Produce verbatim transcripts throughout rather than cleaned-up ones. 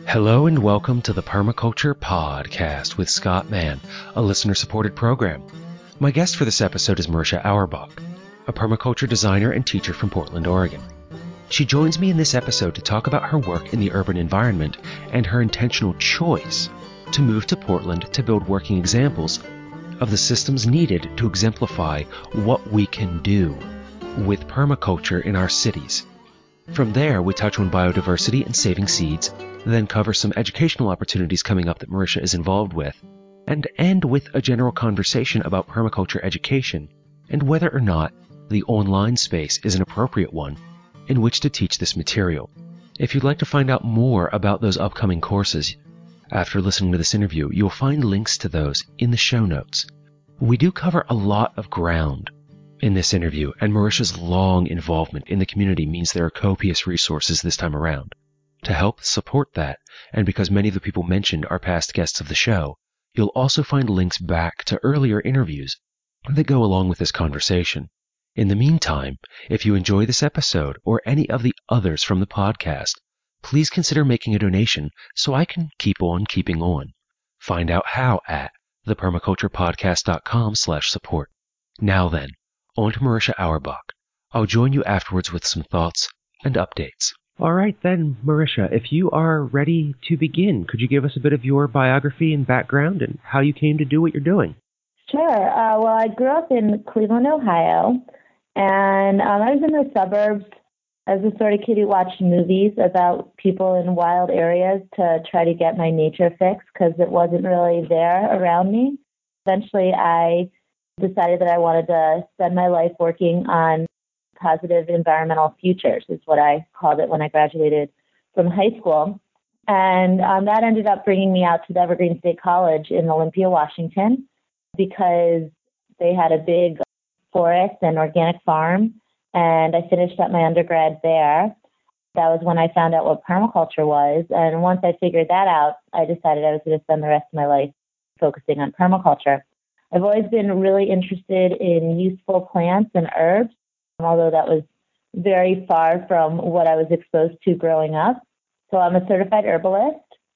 Hello and welcome to the Permaculture Podcast with Scott Mann, a listener-supported program. My guest for this episode is Marisha Auerbach, a permaculture designer and teacher from Portland, Oregon. She joins me in this episode to talk about her work in the urban environment and her intentional choice to move to Portland to build working examples of the systems needed to exemplify what we can do with permaculture in our cities. From there, we touch on biodiversity and saving seeds, then cover some educational opportunities coming up that Marisha is involved with, and end with a general conversation about permaculture education and whether or not the online space is an appropriate one in which to teach this material. If you'd like to find out more about those upcoming courses, after listening to this interview, you'll find links to those in the show notes. We do cover a lot of ground in this interview, and Marisha's long involvement in the community means there are copious resources this time around. To help support that, and because many of the people mentioned are past guests of the show, you'll also find links back to earlier interviews that go along with this conversation. In the meantime, if you enjoy this episode or any of the others from the podcast, please consider making a donation so I can keep on keeping on. Find out how at thepermaculturepodcast.com slash support. Now then, on to Marisha Auerbach. I'll join you afterwards with some thoughts and updates. All right then, Marisha, if you are ready to begin, could you give us a bit of your biography and background and how you came to do what you're doing? Sure. Uh, well, I grew up in Cleveland, Ohio, and um, I was in the suburbs as the sort of kid who watched movies about people in wild areas to try to get my nature fix because it wasn't really there around me. Eventually, I decided that I wanted to spend my life working on positive environmental futures, is what I called it when I graduated from high school. And um, that ended up bringing me out to the Evergreen State College in Olympia, Washington, because they had a big forest and organic farm. And I finished up my undergrad there. That was when I found out what permaculture was. And once I figured that out, I decided I was going to spend the rest of my life focusing on permaculture. I've always been really interested in useful plants and herbs, although that was very far from what I was exposed to growing up. So I'm a certified herbalist,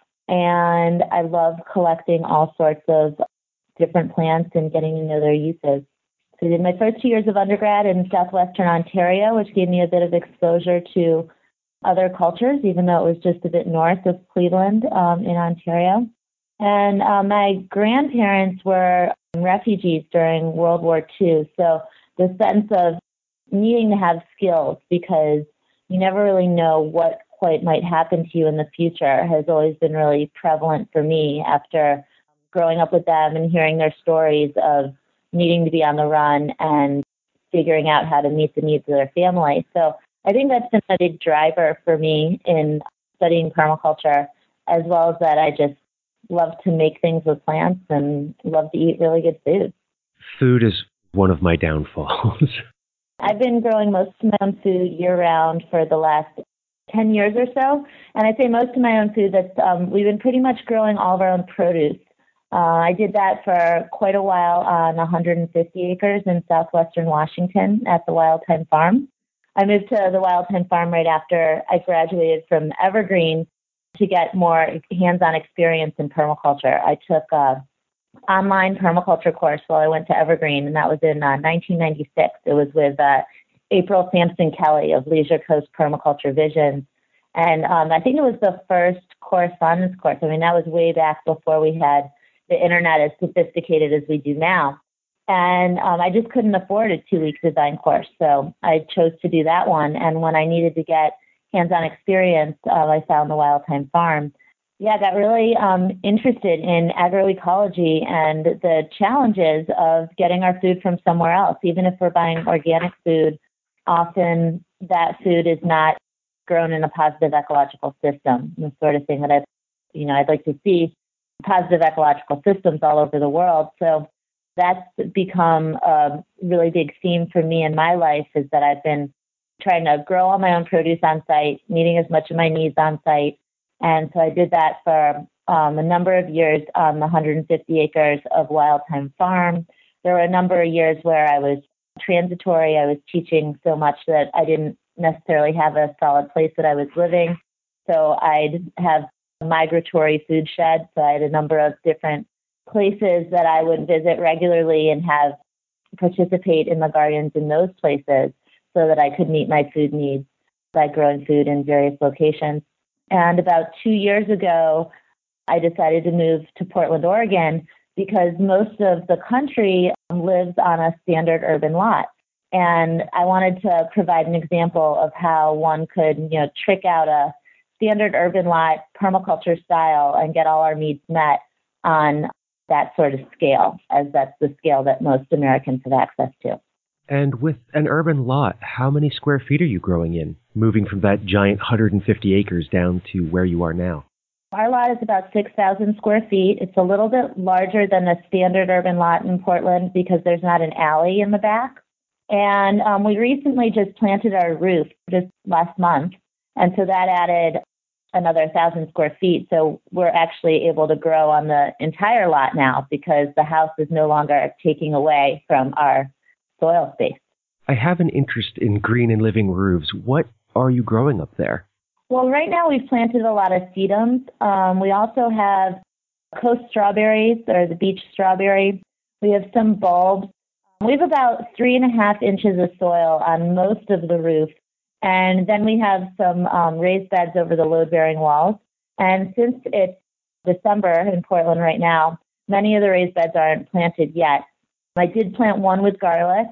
and I love collecting all sorts of different plants and getting to know their uses. So I did my first two years of undergrad in southwestern Ontario, which gave me a bit of exposure to other cultures, even though it was just a bit north of Cleveland um, in Ontario. And uh, my grandparents were refugees during World War Two. So the sense of needing to have skills because you never really know what quite might happen to you in the future has always been really prevalent for me after growing up with them and hearing their stories of needing to be on the run and figuring out how to meet the needs of their family. So I think that's been a big driver for me in studying permaculture, as well as that I just love to make things with plants and love to eat really good food. Food is one of my downfalls. I've been growing most of my own food year-round for the last ten years or so. And I say most of my own food, that's um, we've been pretty much growing all of our own produce. Uh, I did that for quite a while on one hundred fifty acres in southwestern Washington at the Wild Time Farm. I moved to the Wild Time Farm right after I graduated from Evergreen to get more hands-on experience in permaculture. I took a online permaculture course while I went to Evergreen, and that was in uh, nineteen ninety-six. It was with uh, April Sampson Kelly of Leisure Coast Permaculture Visions. And um, I think it was the first correspondence course. I mean, that was way back before we had the internet as sophisticated as we do now. And um, I just couldn't afford a two-week design course, so I chose to do that one. And when I needed to get hands-on experience, uh, I found the Wild Time Farm. Yeah, I got really um, interested in agroecology and the challenges of getting our food from somewhere else. Even if we're buying organic food, often that food is not grown in a positive ecological system. The sort of thing that I've, you know, I'd like to see positive ecological systems all over the world. So that's become a really big theme for me in my life, is that I've been trying to grow all my own produce on site, meeting as much of my needs on site. And so I did that for um, a number of years on the one hundred fifty acres of Wild Time Farm. There were a number of years where I was transitory. I was teaching so much that I didn't necessarily have a solid place that I was living. So I'd have migratory food sheds. So I had a number of different places that I would visit regularly and have participate in the gardens in those places so that I could meet my food needs by growing food in various locations. And about two years ago, I decided to move to Portland, Oregon, because most of the country lives on a standard urban lot. And I wanted to provide an example of how one could, you know, trick out a standard urban lot permaculture style and get all our needs met on that sort of scale, as that's the scale that most Americans have access to. And with an urban lot, how many square feet are you growing in, moving from that giant one hundred fifty acres down to where you are now? Our lot is about six thousand square feet. It's a little bit larger than a standard urban lot in Portland because there's not an alley in the back. And um, we recently just planted our roof just last month. And so that added another one thousand square feet. So we're actually able to grow on the entire lot now because the house is no longer taking away from our soil space. I have an interest in green and living roofs. What are you growing up there? Well, right now we've planted a lot of sedums. Um, we also have coast strawberries, or the beach strawberry. We have some bulbs. We have about three and a half inches of soil on most of the roof. And then we have some um, raised beds over the load-bearing walls. And since it's December in Portland right now, many of the raised beds aren't planted yet. I did plant one with garlic,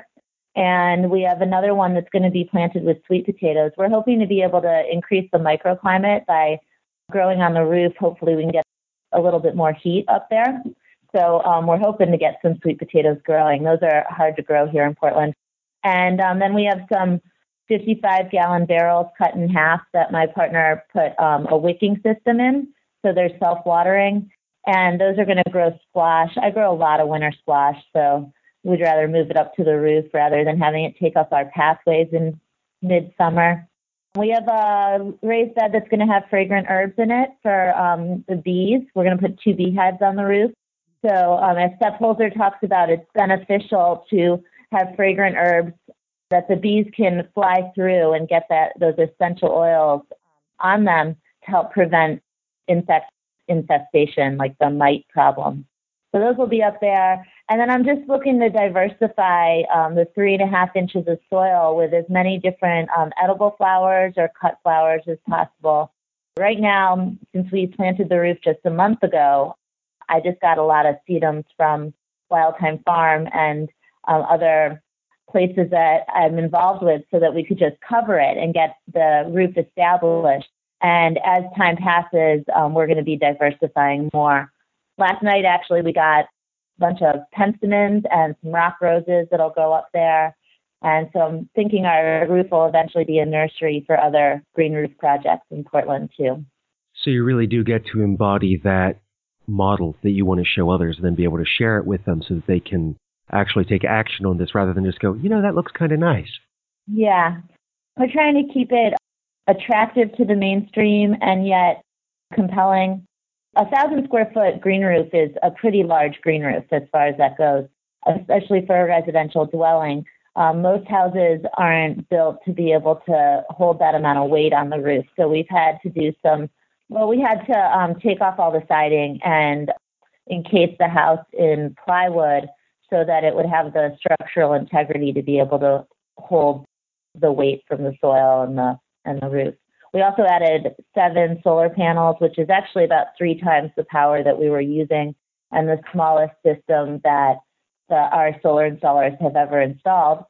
and we have another one that's going to be planted with sweet potatoes. We're hoping to be able to increase the microclimate by growing on the roof. Hopefully we can get a little bit more heat up there. So um, we're hoping to get some sweet potatoes growing. Those are hard to grow here in Portland. And um, then we have some fifty-five gallon barrels cut in half that my partner put um, a wicking system in. So they're self-watering. And those are going to grow squash. I grow a lot of winter squash, so we'd rather move it up to the roof rather than having it take up our pathways in midsummer. We have a raised bed that's going to have fragrant herbs in it for um, the bees. We're going to put two beehives on the roof. So um, as Steph Holzer talks about, it's beneficial to have fragrant herbs that the bees can fly through and get that those essential oils on them to help prevent insect infestation, like the mite problem. So those will be up there. And then I'm just looking to diversify um, the three and a half inches of soil with as many different um, edible flowers or cut flowers as possible. Right now, since we planted the roof just a month ago, I just got a lot of sedums from Wildtime Farm and um, other places that I'm involved with so that we could just cover it and get the roof established. And as time passes, um, we're going to be diversifying more. Last night, actually, we got a bunch of penstemons and some rock roses that'll go up there. And so I'm thinking our roof will eventually be a nursery for other green roof projects in Portland, too. So you really do get to embody that model that you want to show others and then be able to share it with them so that they can actually take action on this rather than just go, you know, that looks kind of nice. Yeah. We're trying to keep it attractive to the mainstream and yet compelling. A thousand square foot green roof is a pretty large green roof as far as that goes, especially for a residential dwelling. Um, most houses aren't built to be able to hold that amount of weight on the roof. So we've had to do some, well, we had to um, take off all the siding and encase the house in plywood so that it would have the structural integrity to be able to hold the weight from the soil and the and the roof. We also added seven solar panels, which is actually about three times the power that we were using and the smallest system that the, our solar installers have ever installed.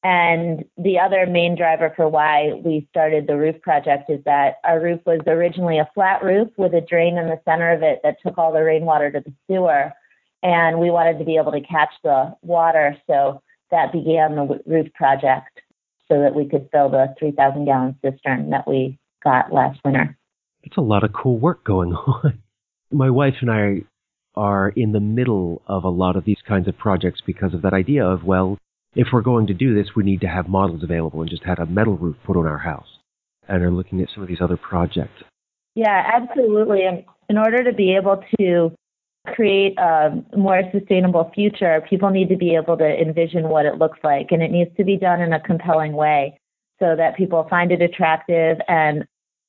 And the other main driver for why we started the roof project is that our roof was originally a flat roof with a drain in the center of it that took all the rainwater to the sewer. And we wanted to be able to catch the water, so that began the roof project so that we could fill the three thousand gallon cistern that we got last winter. It's a lot of cool work going on. My wife and I are in the middle of a lot of these kinds of projects because of that idea of, well, if we're going to do this, we need to have models available and just had a metal roof put on our house and are looking at some of these other projects. Yeah, absolutely. And in order to be able to create a more sustainable future, people need to be able to envision what it looks like, and it needs to be done in a compelling way so that people find it attractive and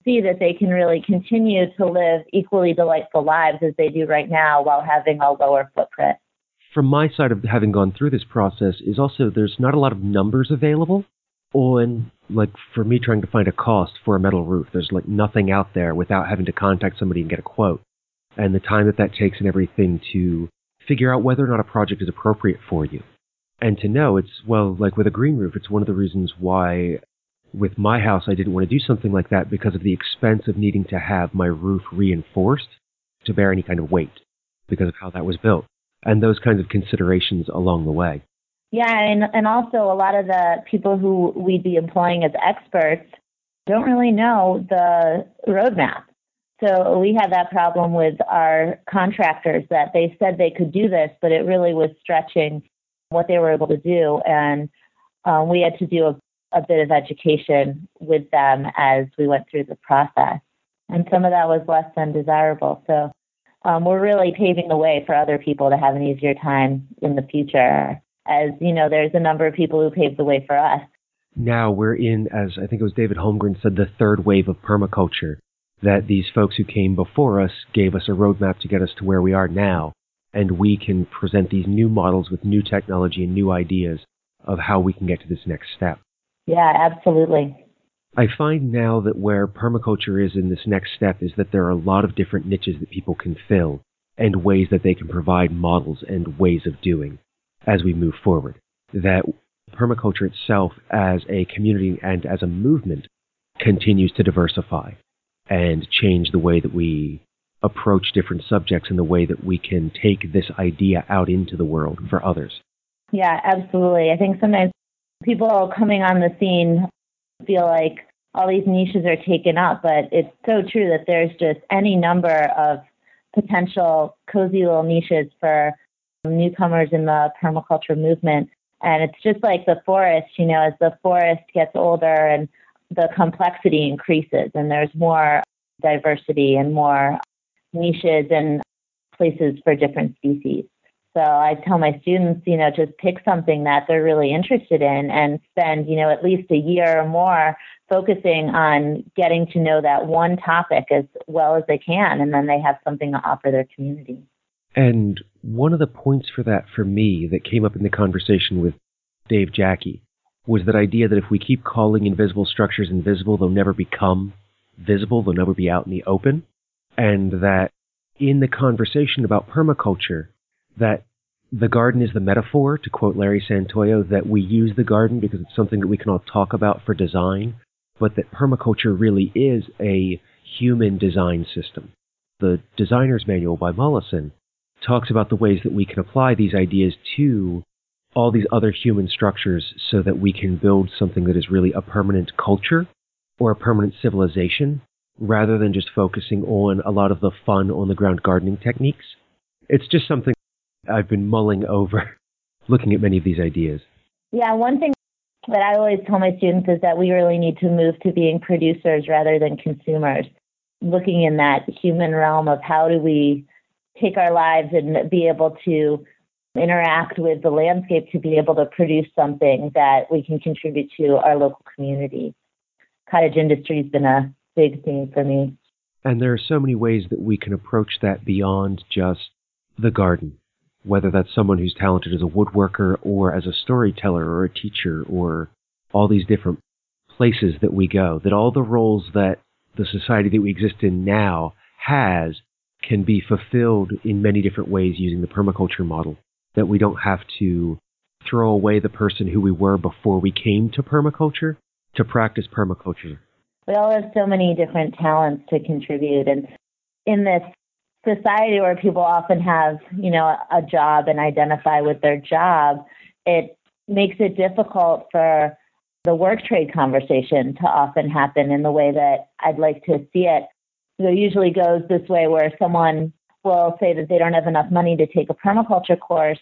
see that they can really continue to live equally delightful lives as they do right now while having a lower footprint. From my side of having gone through this process is also there's not a lot of numbers available on, like, for me trying to find a cost for a metal roof. There's, like, nothing out there without having to contact somebody and get a quote. And the time that that takes and everything to figure out whether or not a project is appropriate for you. And to know it's, well, like with a green roof, it's one of the reasons why with my house I didn't want to do something like that because of the expense of needing to have my roof reinforced to bear any kind of weight because of how that was built. And those kinds of considerations along the way. Yeah, and, and also a lot of the people who we'd be employing as experts don't really know the roadmap. So we had that problem with our contractors that they said they could do this, but it really was stretching what they were able to do. And um, we had to do a, a bit of education with them as we went through the process. And some of that was less than desirable. So um, we're really paving the way for other people to have an easier time in the future. As you know, there's a number of people who paved the way for us. Now we're in, as I think it was David Holmgren said, the third wave of permaculture, that these folks who came before us gave us a roadmap to get us to where we are now, and we can present these new models with new technology and new ideas of how we can get to this next step. Yeah, absolutely. I find now that where permaculture is in this next step is that there are a lot of different niches that people can fill and ways that they can provide models and ways of doing as we move forward. That permaculture itself as a community and as a movement continues to diversify and change the way that we approach different subjects and the way that we can take this idea out into the world for others. Yeah, absolutely. I think sometimes people coming on the scene feel like all these niches are taken up, but it's so true that there's just any number of potential cozy little niches for newcomers in the permaculture movement. And it's just like the forest, you know, as the forest gets older and the complexity increases and there's more diversity and more niches and places for different species. So I tell my students, you know, just pick something that they're really interested in and spend, you know, at least a year or more focusing on getting to know that one topic as well as they can, and then they have something to offer their community. And one of the points for that for me that came up in the conversation with Dave Jackie was that idea that if we keep calling invisible structures invisible, they'll never become visible, they'll never be out in the open. And that in the conversation about permaculture, that the garden is the metaphor, to quote Larry Santoyo, that we use the garden because it's something that we can all talk about for design, but that permaculture really is a human design system. The Designer's Manual by Mollison talks about the ways that we can apply these ideas to all these other human structures so that we can build something that is really a permanent culture or a permanent civilization, rather than just focusing on a lot of the fun on-the-ground gardening techniques. It's just something I've been mulling over, looking at many of these ideas. Yeah, one thing that I always tell my students is that we really need to move to being producers rather than consumers, looking in that human realm of how do we take our lives and be able to interact with the landscape to be able to produce something that we can contribute to our local community. Cottage industry has been a big theme for me. And there are so many ways that we can approach that beyond just the garden, whether that's someone who's talented as a woodworker or as a storyteller or a teacher or all these different places that we go, that all the roles that the society that we exist in now has can be fulfilled in many different ways using the permaculture model, that we don't have to throw away the person who we were before we came to permaculture to practice permaculture. We all have so many different talents to contribute. And in this society where people often have, you know, a job and identify with their job, it makes it difficult for the work trade conversation to often happen in the way that I'd like to see it. It usually goes this way where someone will say that they don't have enough money to take a permaculture course,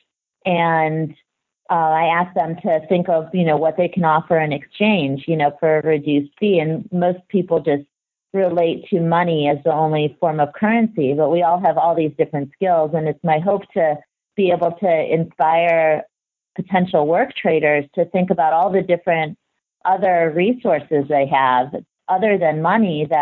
and uh, I ask them to think of, you know, what they can offer in exchange, you know, for a reduced fee. And most people just relate to money as the only form of currency, but we all have all these different skills. And it's my hope to be able to inspire potential work traders to think about all the different other resources they have other than money that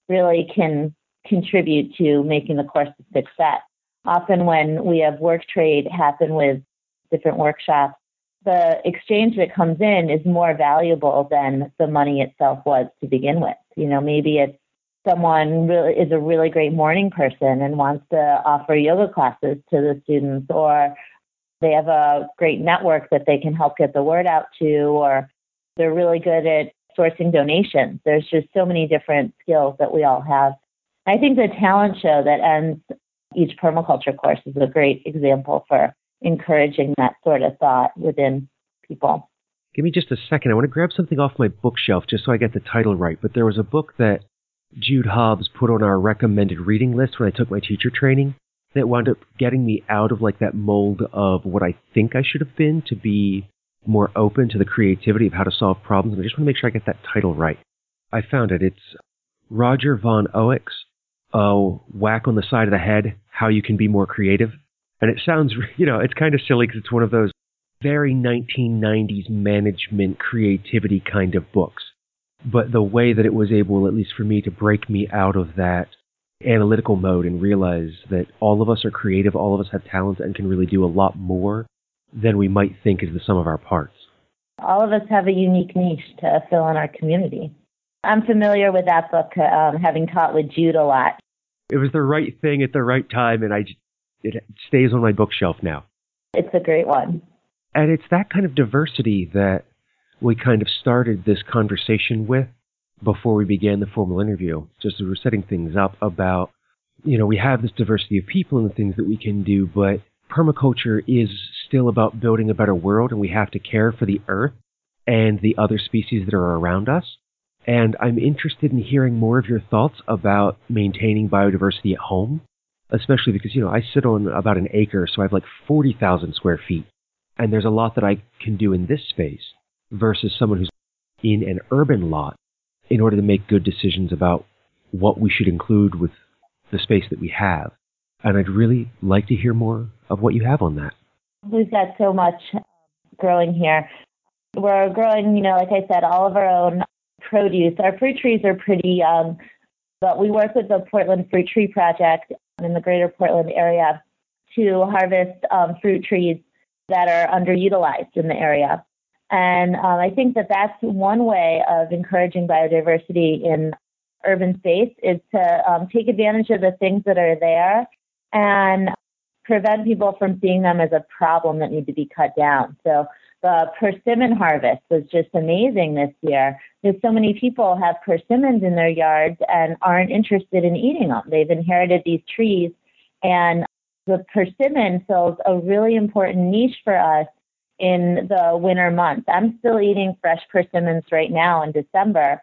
really can contribute to making the course a success. Often when we have work trade happen with different workshops, the exchange that comes in is more valuable than the money itself was to begin with. You know, maybe it's someone really is a really great morning person and wants to offer yoga classes to the students, or they have a great network that they can help get the word out to, or they're really good at sourcing donations. There's just so many different skills that we all have. I think the talent show that ends each permaculture course is a great example for encouraging that sort of thought within people. Give me just a second. I want to grab something off my bookshelf just so I get the title right. But there was a book that Jude Hobbs put on our recommended reading list when I took my teacher training that wound up getting me out of like that mold of what I think I should have been to be more open to the creativity of how to solve problems. And I just want to make sure I get that title right. I found it. It's Roger Von Owick's uh, Whack on the Side of the Head, How You Can Be More Creative. And it sounds, you know, it's kind of silly because it's one of those very nineteen nineties management creativity kind of books. But the way that it was able, at least for me, to break me out of that analytical mode and realize that all of us are creative, all of us have talent, and can really do a lot more than we might think is the sum of our parts. All of us have a unique niche to fill in our community. I'm familiar with that book, um, having taught with Jude a lot. It was the right thing at the right time, and I just, it stays on my bookshelf now. It's a great one. And it's that kind of diversity that we kind of started this conversation with before we began the formal interview, just as we were setting things up about, you know, we have this diversity of people and the things that we can do, but permaculture is still about building a better world, and we have to care for the earth and the other species that are around us. And I'm interested in hearing more of your thoughts about maintaining biodiversity at home, especially because, you know, I sit on about an acre, so I have like forty thousand square feet. And there's a lot that I can do in this space versus someone who's in an urban lot in order to make good decisions about what we should include with the space that we have. And I'd really like to hear more of what you have on that. We've got so much growing here. We're growing, you know, like I said, all of our own produce. Our fruit trees are pretty young, but we work with the Portland Fruit Tree Project in the greater Portland area to harvest um, fruit trees that are underutilized in the area. And um, I think that that's one way of encouraging biodiversity in urban space is to um, take advantage of the things that are there and prevent people from seeing them as a problem that need to be cut down. So the persimmon harvest was just amazing this year. There's so many people have persimmons in their yards and aren't interested in eating them. They've inherited these trees, and the persimmon fills a really important niche for us in the winter months. I'm still eating fresh persimmons right now in December.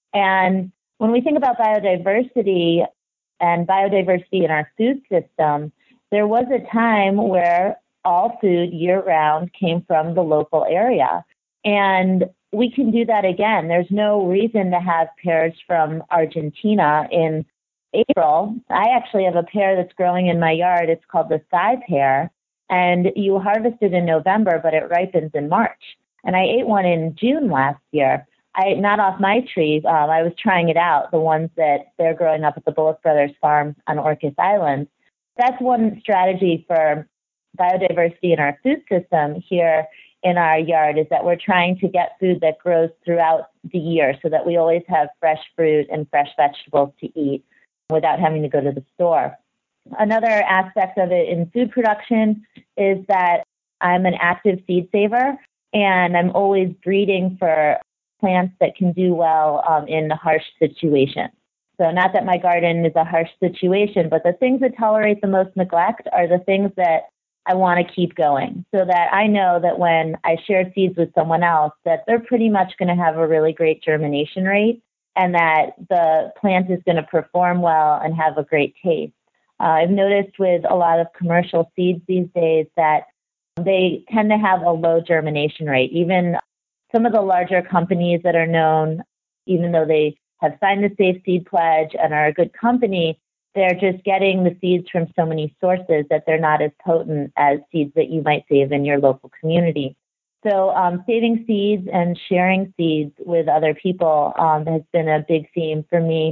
And when we think about biodiversity and biodiversity in our food system, there was a time where all food year-round came from the local area. And we can do that again. There's no reason to have pears from Argentina in April. I actually have a pear that's growing in my yard. It's called the Sky Pear. And you harvest it in November, but it ripens in March. And I ate one in June last year. I ate not off my tree. Um, I was trying it out, the ones that they're growing up at the Bullock Brothers farm on Orcas Island. That's one strategy for biodiversity in our food system here in our yard, is that we're trying to get food that grows throughout the year so that we always have fresh fruit and fresh vegetables to eat without having to go to the store. Another aspect of it in food production is that I'm an active seed saver, and I'm always breeding for plants that can do well um, in harsh situations. So not that my garden is a harsh situation, but the things that tolerate the most neglect are the things that I want to keep going, so that I know that when I share seeds with someone else, that they're pretty much going to have a really great germination rate, and that the plant is going to perform well and have a great taste. Uh, I've noticed with a lot of commercial seeds these days that they tend to have a low germination rate. Even some of the larger companies that are known, even though they have signed the Safe Seed Pledge and are a good company, they're just getting the seeds from so many sources that they're not as potent as seeds that you might save in your local community. So um, saving seeds and sharing seeds with other people um, has been a big theme for me.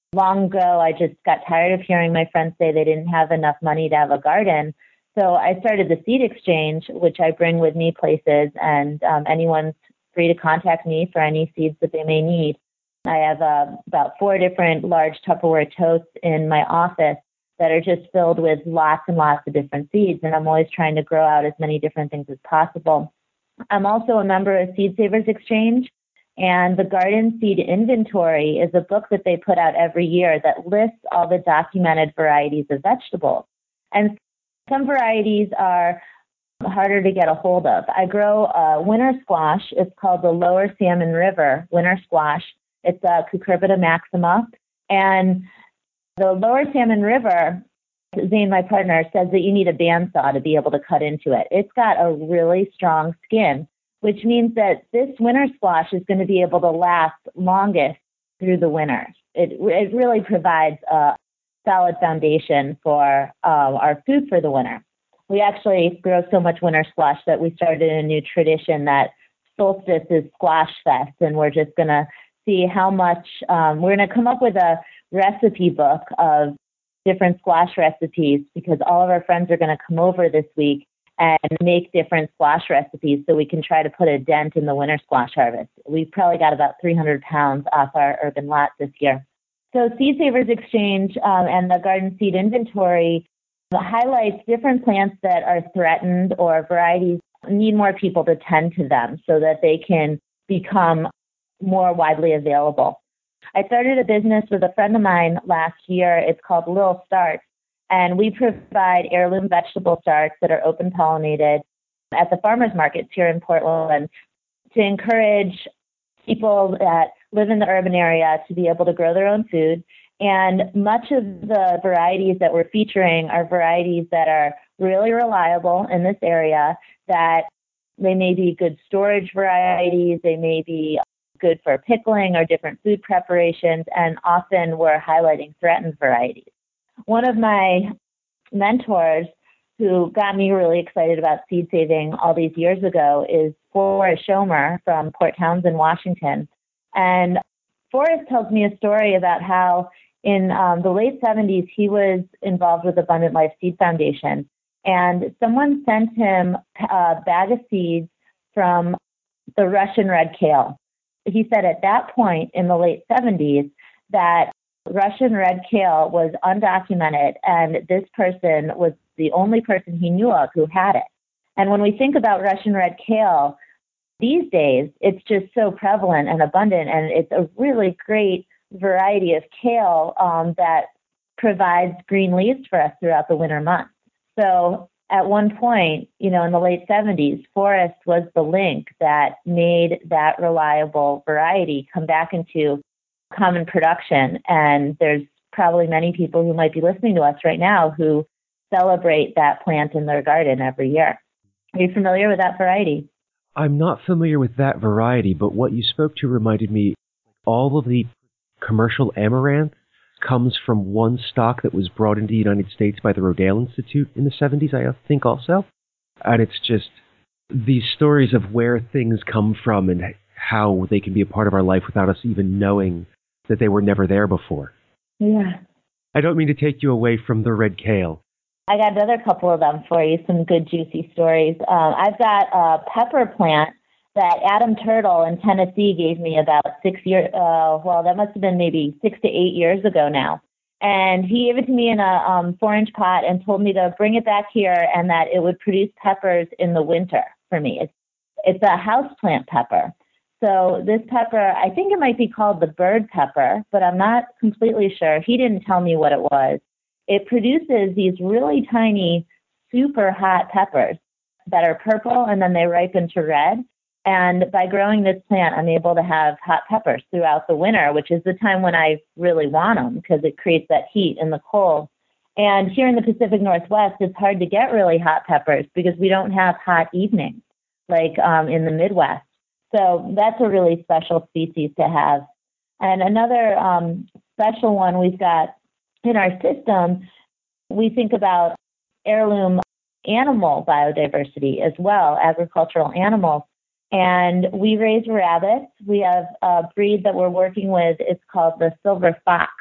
long ago, I just got tired of hearing my friends say they didn't have enough money to have a garden. So I started the Seed Exchange, which I bring with me places, and um, anyone's free to contact me for any seeds that they may need. I have uh, about four different large Tupperware totes in my office that are just filled with lots and lots of different seeds, and I'm always trying to grow out as many different things as possible. I'm also a member of Seed Savers Exchange, and the Garden Seed Inventory is a book that they put out every year that lists all the documented varieties of vegetables. And some varieties are harder to get a hold of. I grow a winter squash. It's called the Lower Salmon River winter squash. It's a Cucurbita maxima. And the Lower Salmon River, Zane, my partner, says that you need a bandsaw to be able to cut into it. It's got a really strong skin, which means that this winter squash is going to be able to last longest through the winter. It, it really provides a solid foundation for uh, our food for the winter. We actually grow so much winter squash that we started a new tradition that solstice is Squash Fest, and we're just going to see how much, um, we're going to come up with a recipe book of different squash recipes because all of our friends are going to come over this week and make different squash recipes so we can try to put a dent in the winter squash harvest. We've probably got about three hundred pounds off our urban lot this year. So Seed Savers Exchange um, and the Garden Seed Inventory highlights different plants that are threatened or varieties need more people to tend to them so that they can become more widely available. I started a business with a friend of mine last year. It's called Little Starts, and we provide heirloom vegetable starts that are open pollinated at the farmers markets here in Portland to encourage people that live in the urban area to be able to grow their own food. And much of the varieties that we're featuring are varieties that are really reliable in this area, that they may be good storage varieties, they may be good for pickling or different food preparations, and often we're highlighting threatened varieties. One of my mentors who got me really excited about seed saving all these years ago is Forrest Schomer from Port Townsend, Washington. And Forrest tells me a story about how in um, the late seventies, he was involved with Abundant Life Seed Foundation, and someone sent him a bag of seeds from the Russian red kale. He said at that point in the late seventies that Russian red kale was undocumented, and this person was the only person he knew of who had it. And when we think about Russian red kale, these days, it's just so prevalent and abundant, and it's a really great variety of kale um, that provides green leaves for us throughout the winter months. So at one point, you know, in the late seventies, Forrest was the link that made that reliable variety come back into common production. And there's probably many people who might be listening to us right now who celebrate that plant in their garden every year. Are you familiar with that variety? I'm not familiar with that variety, but what you spoke to reminded me all of the commercial amaranth comes from one stock that was brought into the United States by the Rodale Institute in the seventies, I think also. And it's just these stories of where things come from and how they can be a part of our life without us even knowing that they were never there before. Yeah. I don't mean to take you away from the red kale. I got another couple of them for you, some good juicy stories. Um, I've got a pepper plant that Adam Turtle in Tennessee gave me about six years, uh, well, that must have been maybe six to eight years ago now. And he gave it to me in a um, four-inch pot and told me to bring it back here and that it would produce peppers in the winter for me. It's, it's a houseplant pepper. So this pepper, I think it might be called the bird pepper, but I'm not completely sure. He didn't tell me what it was. It produces these really tiny, super hot peppers that are purple and then they ripen to red. And by growing this plant, I'm able to have hot peppers throughout the winter, which is the time when I really want them because it creates that heat in the cold. And here in the Pacific Northwest, it's hard to get really hot peppers because we don't have hot evenings like um, in the Midwest. So that's a really special species to have. And another um, special one we've got in our system, we think about heirloom animal biodiversity as well, agricultural animals. And we raise rabbits. We have a breed that we're working with. It's called the silver fox.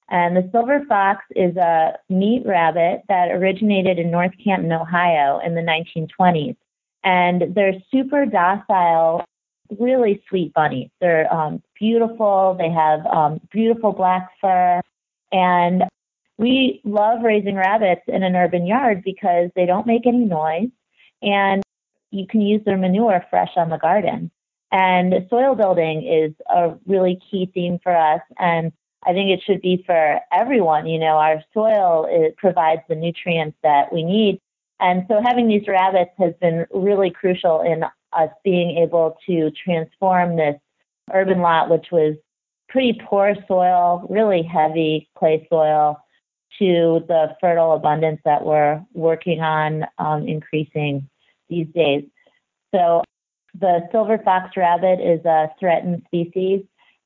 And the silver fox is a meat rabbit that originated in North Canton, Ohio in the nineteen twenties. And they're super docile, really sweet bunnies. They're um, beautiful. They have um, beautiful black fur. And we love raising rabbits in an urban yard because they don't make any noise and you can use their manure fresh on the garden. And soil building is a really key theme for us. And I think it should be for everyone. You know, our soil, it provides the nutrients that we need. And so having these rabbits has been really crucial in us being able to transform this urban lot, which was pretty poor soil, really heavy clay soil, to the fertile abundance that we're working on um, increasing these days. So the silver fox rabbit is a threatened species,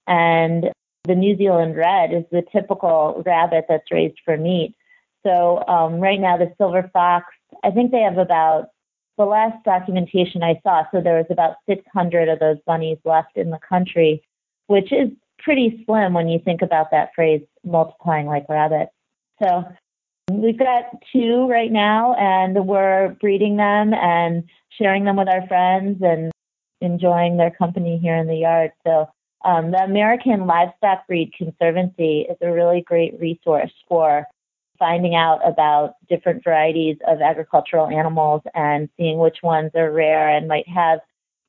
and the New Zealand red is the typical rabbit that's raised for meat. So um, right now, the silver fox, I think they have about, the last documentation I saw, so there was about six hundred of those bunnies left in the country, which is pretty slim when you think about that phrase, multiplying like rabbits. So we've got two right now, and we're breeding them and sharing them with our friends and enjoying their company here in the yard. So um, the American Livestock Breed Conservancy is a really great resource for finding out about different varieties of agricultural animals and seeing which ones are rare and might have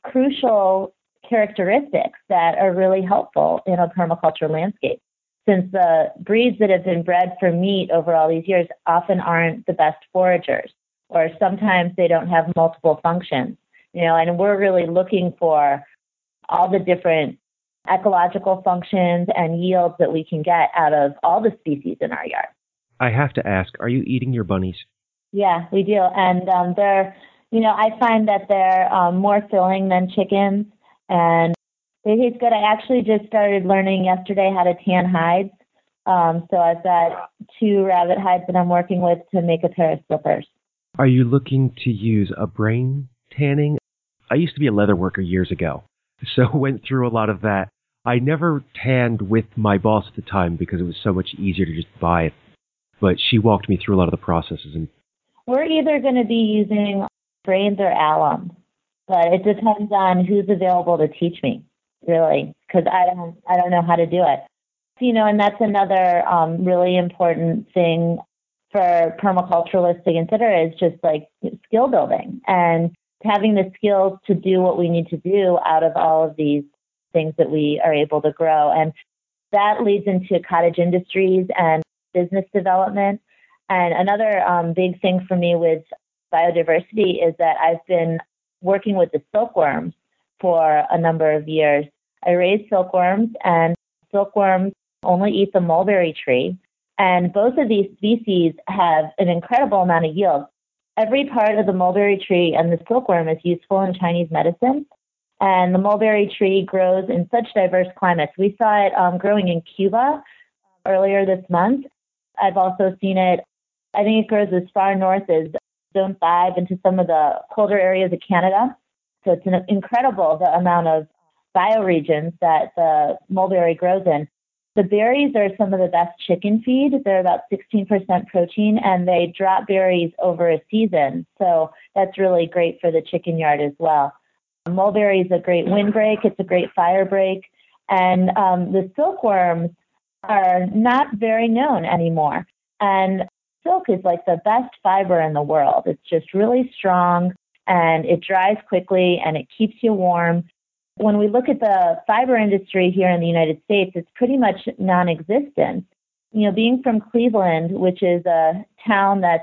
crucial characteristics that are really helpful in a permaculture landscape. Since the breeds that have been bred for meat over all these years often aren't the best foragers, or sometimes they don't have multiple functions, you know, and we're really looking for all the different ecological functions and yields that we can get out of all the species in our yard. I have to ask, are you eating your bunnies? Yeah, we do. And um, they're, you know, I find that they're um, more filling than chickens, and they taste good. I actually just started learning yesterday how to tan hides. Um, so I've got two rabbit hides that I'm working with to make a pair of slippers. Are you looking to use a brain tanning? I used to be a leather worker years ago, so went through a lot of that. I never tanned with my boss at the time because it was so much easier to just buy it. But she walked me through a lot of the processes. And we're either going to be using brains or alum, but it depends on who's available to teach me, really, because I don't, I don't know how to do it. You know, and that's another um, really important thing for permaculturalists to consider is just like skill building and having the skills to do what we need to do out of all of these things that we are able to grow. And that leads into cottage industries and business development. And another um, big thing for me with biodiversity is that I've been working with the silkworms for a number of years. I raise silkworms, and silkworms only eat the mulberry tree. And both of these species have an incredible amount of yield. Every part of the mulberry tree and the silkworm is useful in Chinese medicine. And the mulberry tree grows in such diverse climates. We saw it um, growing in Cuba earlier this month. I've also seen it, I think it grows as far north as Zone five into some of the colder areas of Canada. So it's an incredible the amount of bioregions that the mulberry grows in. The berries are some of the best chicken feed. They're about sixteen percent protein, and they drop berries over a season. So that's really great for the chicken yard as well. Mulberry is a great windbreak. It's a great fire break. And um, the silkworms are not very known anymore. And silk is like the best fiber in the world. It's just really strong, and it dries quickly, and it keeps you warm. When we look at the fiber industry here in the United States, it's pretty much non-existent. You know, being from Cleveland, which is a town that's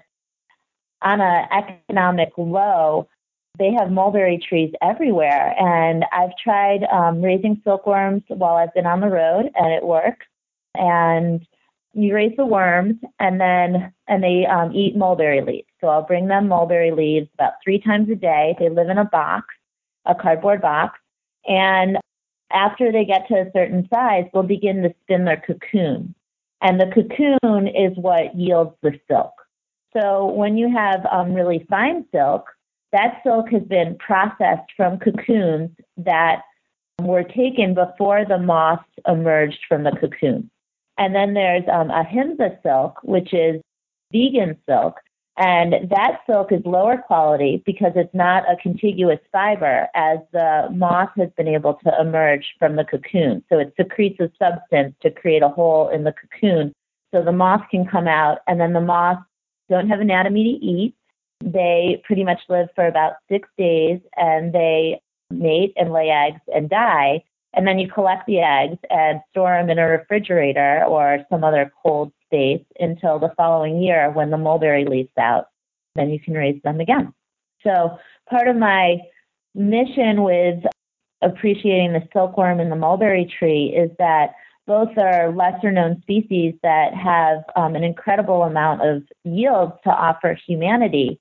on an economic low, they have mulberry trees everywhere. And I've tried um, raising silkworms while I've been on the road, and it works. And you raise the worms, and then and they um, eat mulberry leaves. So I'll bring them mulberry leaves about three times a day. They live in a box, a cardboard box. And after they get to a certain size, they'll begin to spin their cocoon. And the cocoon is what yields the silk. So when you have um, really fine silk, that silk has been processed from cocoons that were taken before the moths emerged from the cocoon. And then there's um, ahimsa silk, which is vegan silk. And that silk is lower quality because it's not a contiguous fiber, as the moth has been able to emerge from the cocoon. So it secretes a substance to create a hole in the cocoon so the moth can come out, and then the moths don't have anatomy to eat. They pretty much live for about six days, and they mate and lay eggs and die. And then you collect the eggs and store them in a refrigerator or some other cold space until the following year when the mulberry leaves out. Then you can raise them again. So part of my mission with appreciating the silkworm and the mulberry tree is that both are lesser known species that have um, an incredible amount of yields to offer humanity.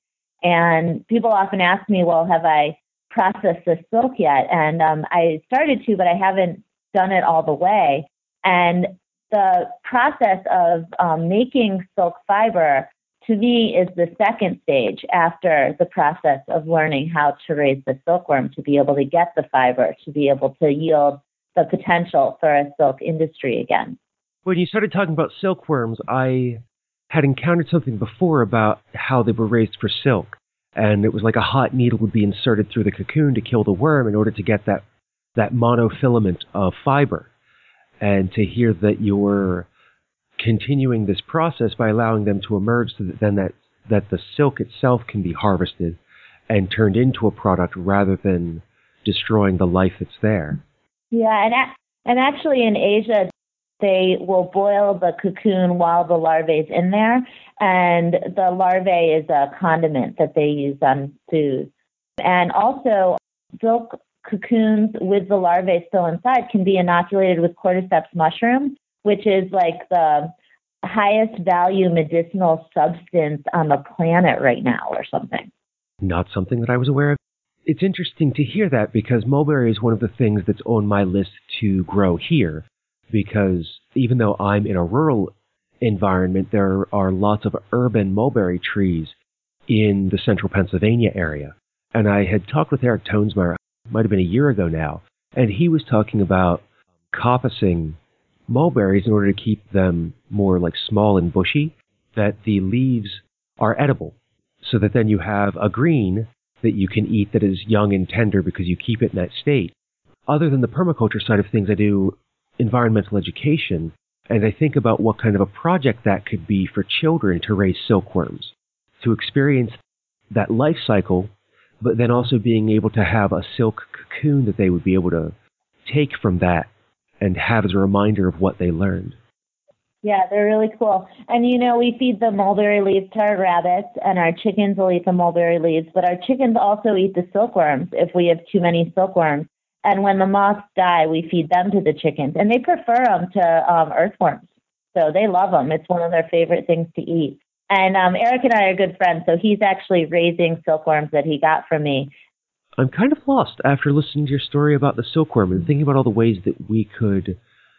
And people often ask me, well, have I processed the silk yet? And um, I started to, but I haven't done it all the way. And the process of um, making silk fiber, to me, is the second stage after the process of learning how to raise the silkworm to be able to get the fiber, to be able to yield the potential for a silk industry again. When you started talking about silkworms, I had encountered something before about how they were raised for silk. And it was like a hot needle would be inserted through the cocoon to kill the worm in order to get that, that monofilament of fiber. And to hear that you're continuing this process by allowing them to emerge so that then that, that the silk itself can be harvested and turned into a product rather than destroying the life that's there. Yeah, and, and actually in Asia, they will boil the cocoon while the larvae is in there, and the larvae is a condiment that they use on food. And also, silk cocoons with the larvae still inside can be inoculated with cordyceps mushroom, which is like the highest value medicinal substance on the planet right now or something. Not something that I was aware of. It's interesting to hear that because mulberry is one of the things that's on my list to grow here. Because even though I'm in a rural environment, there are lots of urban mulberry trees in the central Pennsylvania area. And I had talked with Eric Tonesmeyer, it might have been a year ago now, and he was talking about coppicing mulberries in order to keep them more like small and bushy, that the leaves are edible, so that then you have a green that you can eat that is young and tender because you keep it in that state. Other than the permaculture side of things, I do environmental education, and I think about what kind of a project that could be for children to raise silkworms, to experience that life cycle, but then also being able to have a silk cocoon that they would be able to take from that and have as a reminder of what they learned. Yeah, they're really cool. And, you know, we feed the mulberry leaves to our rabbits, and our chickens will eat the mulberry leaves, but our chickens also eat the silkworms if we have too many silkworms. And when the moths die, we feed them to the chickens. And they prefer them to um, earthworms. So they love them. It's one of their favorite things to eat. And um, Eric and I are good friends, so he's actually raising silkworms that he got from me. I'm kind of lost after listening to your story about the silkworm and thinking about all the ways that we could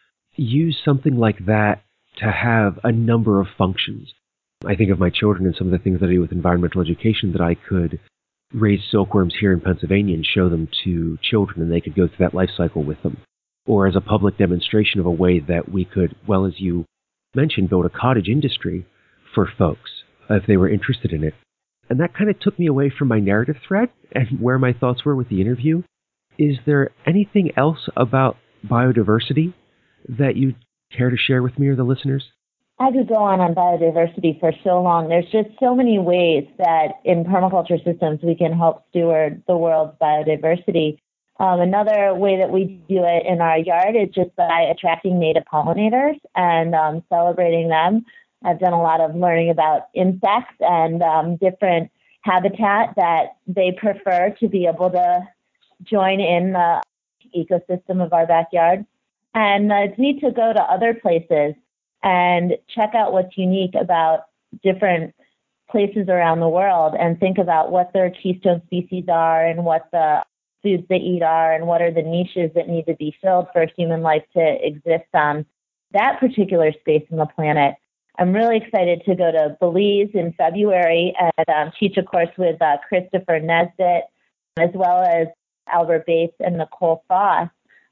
use something like that to have a number of functions. I think of my children and some of the things that I do with environmental education that I could raise silkworms here in Pennsylvania and show them to children, and they could go through that life cycle with them. Or as a public demonstration of a way that we could, well, as you mentioned, build a cottage industry for folks if they were interested in it. And that kind of took me away from my narrative thread and where my thoughts were with the interview. Is there anything else about biodiversity that you care to share with me or the listeners? I could go on on biodiversity for so long. There's just so many ways that in permaculture systems we can help steward the world's biodiversity. Um, another way that we do it in our yard is just by attracting native pollinators and um, celebrating them. I've done a lot of learning about insects and um, different habitat that they prefer to be able to join in the ecosystem of our backyard. And uh, it's neat to go to other places and check out what's unique about different places around the world and think about what their keystone species are and what the foods they eat are and what are the niches that need to be filled for human life to exist on that particular space on the planet. I'm really excited to go to Belize in February and um, teach a course with uh, Christopher Nesbitt, as well as Albert Bates and Nicole Foss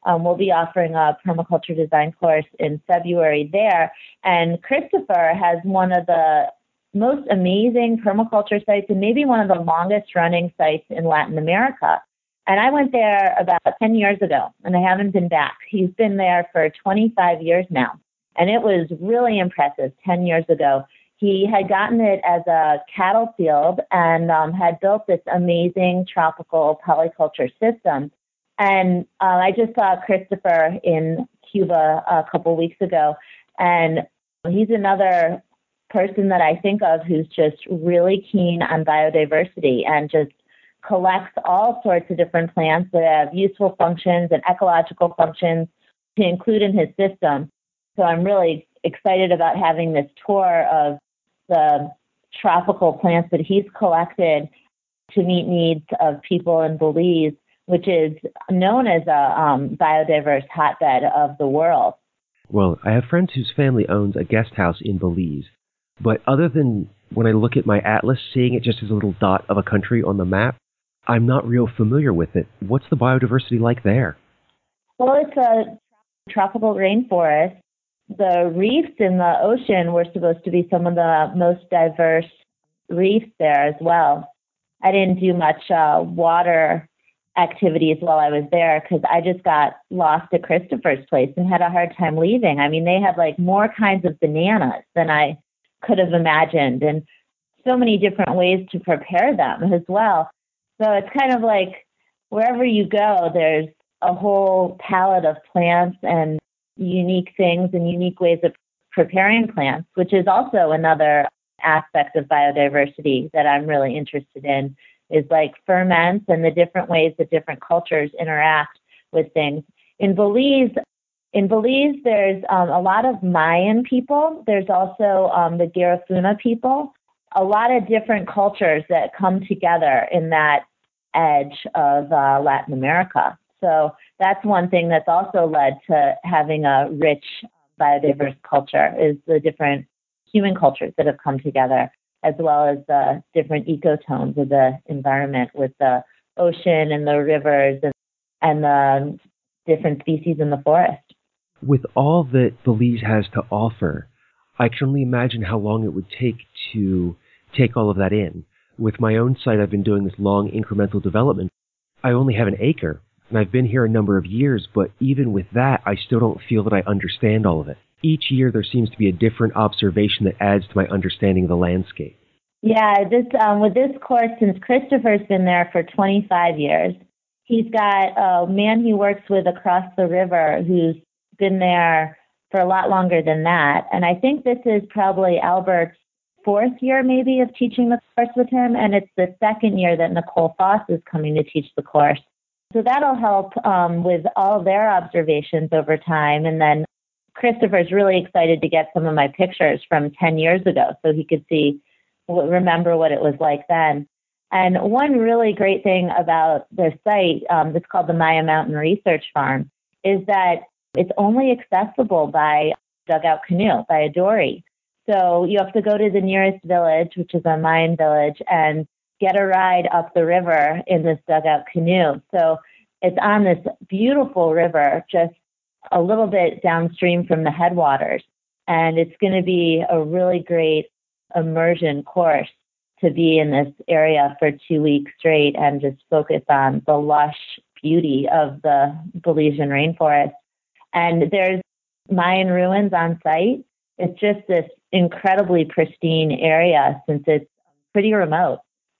Um, we'll be offering a permaculture design course in February there. And Christopher has one of the most amazing permaculture sites and maybe one of the longest running sites in Latin America. And I went there about ten years ago, and I haven't been back. He's been there for twenty-five years now. And it was really impressive ten years ago. He had gotten it as a cattle field and um, had built this amazing tropical polyculture system. And uh, I just saw Christopher in Cuba a couple weeks ago, and he's another person that I think of who's just really keen on biodiversity and just collects all sorts of different plants that have useful functions and ecological functions to include in his system. So I'm really excited about having this tour of the tropical plants that he's collected to meet needs of people in Belize, which is known as a um, biodiverse hotbed of the world. Well, I have friends whose family owns a guest house in Belize, but other than when I look at my atlas, seeing it just as a little dot of a country on the map, I'm not real familiar with it. What's the biodiversity like there? Well, it's a tropical rainforest. The reefs in the ocean were supposed to be some of the most diverse reefs there as well. I didn't do much uh, water activities while I was there because I just got lost at Christopher's place and had a hard time leaving. I mean, they had like more kinds of bananas than I could have imagined and so many different ways to prepare them as well. So it's kind of like wherever you go, there's a whole palette of plants and unique things and unique ways of preparing plants, which is also another aspect of biodiversity that I'm really interested in, is like ferments and the different ways that different cultures interact with things. In Belize, in Belize, there's um, a lot of Mayan people. There's also um, the Garifuna people. A lot of different cultures that come together in that edge of uh, Latin America. So that's one thing that's also led to having a rich biodiverse culture is the different human cultures that have come together, as well as the different ecotones of the environment with the ocean and the rivers and, and the different species in the forest. With all that Belize has to offer, I can only imagine how long it would take to take all of that in. With my own site, I've been doing this long incremental development. I only have an acre, and I've been here a number of years, but even with that, I still don't feel that I understand all of it. Each year, there seems to be a different observation that adds to my understanding of the landscape. Yeah, this um, with this course, since Christopher's been there for twenty-five years, he's got a man he works with across the river who's been there for a lot longer than that. And I think this is probably Albert's fourth year maybe of teaching the course with him, and it's the second year that Nicole Foss is coming to teach the course. So that'll help um, with all their observations over time. And then Christopher's really excited to get some of my pictures from ten years ago so he could see, remember what it was like then. And one really great thing about the site, um, it's called the Maya Mountain Research Farm, is that it's only accessible by dugout canoe, by a dory. So you have to go to the nearest village, which is a Mayan village, and get a ride up the river in this dugout canoe. So it's on this beautiful river, just a little bit downstream from the headwaters. And it's going to be a really great immersion course to be in this area for two weeks straight and just focus on the lush beauty of the Belizean rainforest. And there's Mayan ruins on site. It's just this incredibly pristine area since it's pretty remote.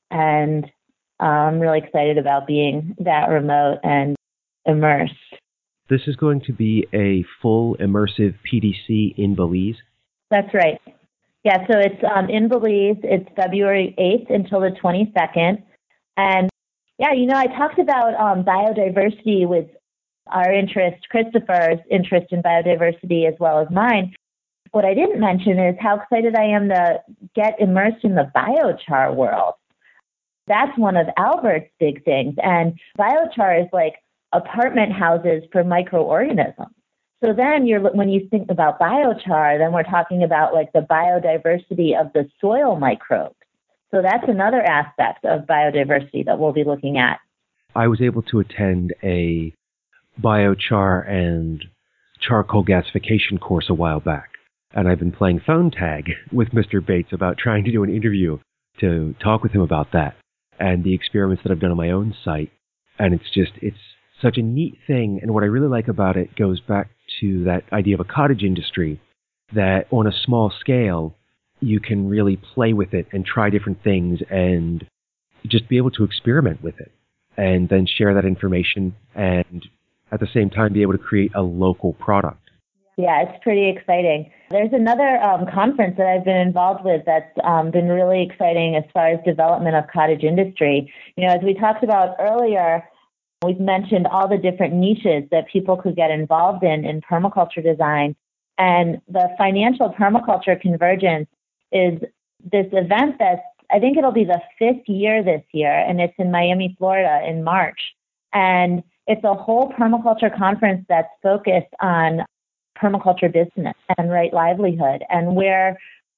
And uh, I'm really excited about being that remote and immersed. This is going to be a full immersive P D C in Belize? That's right. Yeah, so it's um, in Belize. It's February eighth until the twenty-second. And yeah, you know, I talked about um, biodiversity with our interest, Christopher's interest in biodiversity as well as mine. What I didn't mention is how excited I am to get immersed in the biochar world. That's one of Albert's big things. And biochar is like apartment houses for microorganisms. So then you're, when you think about biochar, then we're talking about like the biodiversity of the soil microbes. So that's another aspect of biodiversity that we'll be looking at. I was able to attend a biochar and charcoal gasification course a while back. And I've been playing phone tag with Mister Bates about trying to do an interview to talk with him about that and the experiments that I've done on my own site. And it's just, it's such a neat thing. And what I really like about it goes back to that idea of a cottage industry, that on a small scale, you can really play with it and try different things and just be able to experiment with it and then share that information and at the same time be able to create a local product. Yeah, it's pretty exciting. There's another um, conference that I've been involved with that's um, been really exciting as far as development of cottage industry. You know, as we talked about earlier, we've mentioned all the different niches that people could get involved in in permaculture design. And the Financial Permaculture Convergence is this event that's, I think it'll be the fifth year this year, and it's in Miami, Florida in March. And it's a whole permaculture conference that's focused on permaculture business and right livelihood, and where